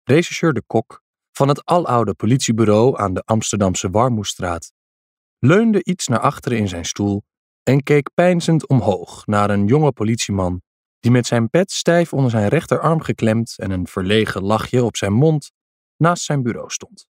rechercheur De Kok van het aloude politiebureau aan de Amsterdamse Warmoestraat leunde iets naar achteren in zijn stoel en keek peinzend omhoog naar een jonge politieman die met zijn pet stijf onder zijn rechterarm geklemd en een verlegen lachje op zijn mond naast zijn bureau stond.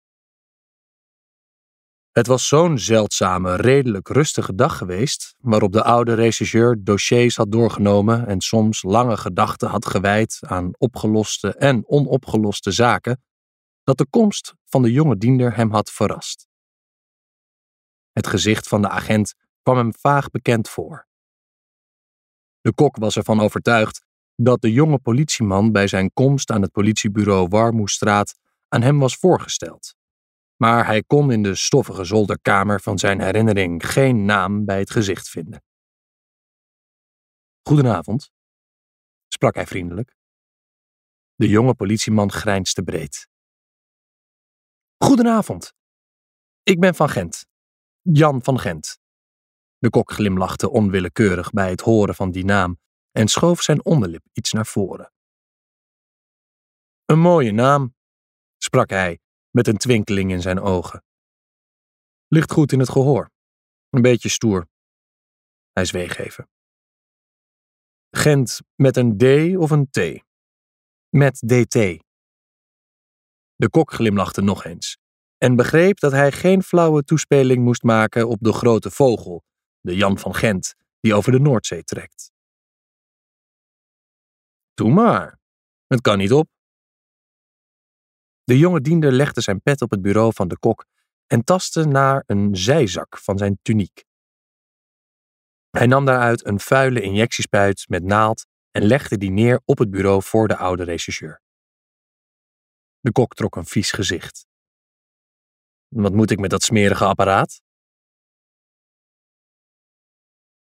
Het was zo'n zeldzame, redelijk rustige dag geweest, waarop de oude rechercheur dossiers had doorgenomen en soms lange gedachten had gewijd aan opgeloste en onopgeloste zaken, dat de komst van de jonge diender hem had verrast. Het gezicht van de agent kwam hem vaag bekend voor. De Kok was ervan overtuigd dat de jonge politieman bij zijn komst aan het politiebureau Warmoestraat aan hem was voorgesteld. Maar hij kon in de stoffige zolderkamer van zijn herinnering geen naam bij het gezicht vinden. "Goedenavond," sprak hij vriendelijk. De jonge politieman grijnsde breed. "Goedenavond. Ik ben van Gent. Jan van Gent." De Kok glimlachte onwillekeurig bij het horen van die naam en schoof zijn onderlip iets naar voren. "Een mooie naam," sprak hij met een twinkeling in zijn ogen. "Ligt goed in het gehoor. Een beetje stoer." Hij zweeg even. "Gent met een D of een T?" "Met DT." De Kok glimlachte nog eens en begreep dat hij geen flauwe toespeling moest maken op de grote vogel, de Jan van Gent, die over de Noordzee trekt. "Doe maar. Het kan niet op." De jonge diender legde zijn pet op het bureau van De Kok en tastte naar een zijzak van zijn tuniek. Hij nam daaruit een vuile injectiespuit met naald en legde die neer op het bureau voor de oude rechercheur. De Kok trok een vies gezicht. "Wat moet ik met dat smerige apparaat?"